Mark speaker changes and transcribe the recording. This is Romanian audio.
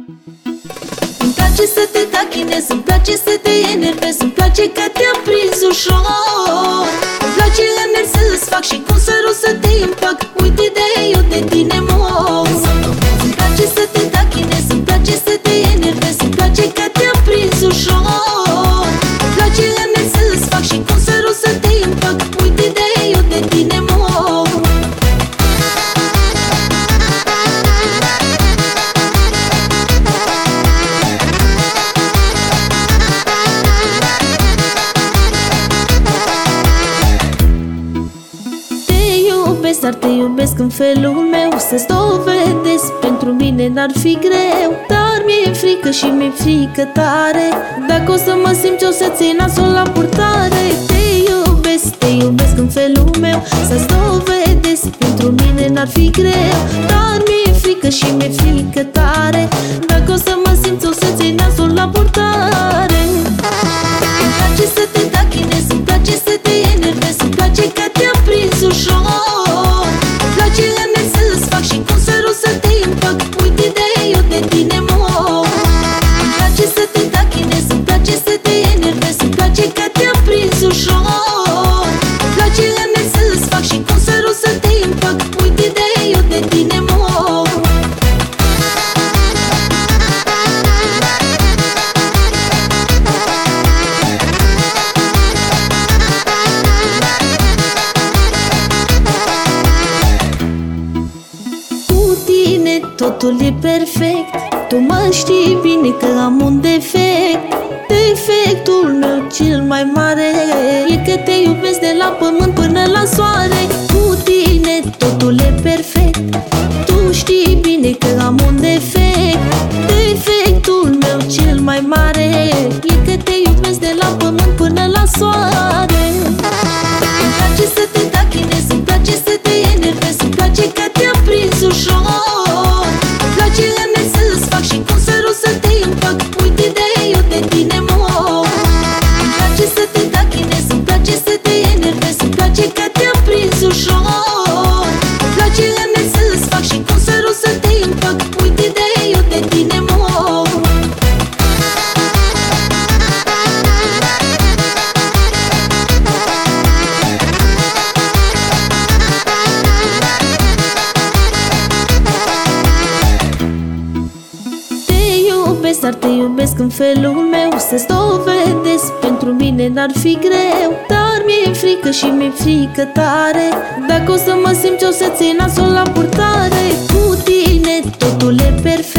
Speaker 1: Îmi place să te tachinezi, îmi place să te enervezi, îmi place că te-am prins ușor. Îmi place îneri să-ți fac și cum sărut să te împac. Uite de eu de tine mor. Îmi place să te tachinezi, îmi place să te enervezi, îmi place că te-am prins ușor. Îmi place îneri să-ți fac și cum sărut să te împac. Uite de eu de tine mor. Dar te iubesc în felul meu, să-ți dovedesc pentru mine n-ar fi greu. Dar mi-e frică și mi-e frică tare, dacă o să mă simt o să ții nasul la purtare. Te iubesc în felul meu, să-ți dovedesc pentru mine n-ar fi greu. Dar mi-e frică și mi-e frică tare, dacă o să mă simt o să ții nasul la purtare. Îmi place să te tachinezi, îmi place să te enervezi, îmi place că te-am prins ușor. Totul e perfect, tu mă știi bine că am un defect. Defectul meu cel mai mare e că te iubesc de la pământ până la soare. Cu tine totul e perfect, tu știi bine că am un defect. Defectul meu cel mai mare e că te iubesc de la pământ până la soare. Îmi place să te tachinezi, îmi place să te enervezi, îmi place că te-am prins ușor. Dar te iubesc în felul meu, să-ți dovedesc pentru mine n-ar fi greu. Dar mi-e frică și mi-e frică tare, dacă o să mă simt o să ții nasul la purtare. Cu tine totul e perfect.